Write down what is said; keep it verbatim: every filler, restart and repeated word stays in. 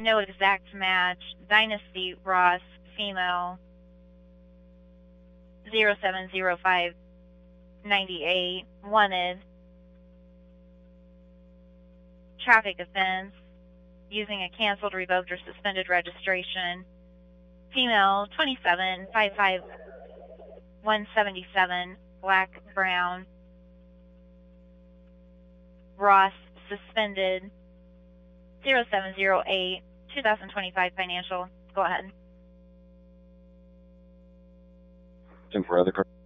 no exact match. Dynasty Ross, female, zero seven zero five ninety-eight, wanted. Traffic offense, using a canceled, revoked, or suspended registration. Female, twenty-seven, five five one seventy-seven, black, brown. Ross, suspended, zero seven zero eight, two thousand twenty-five financial. Go ahead. For other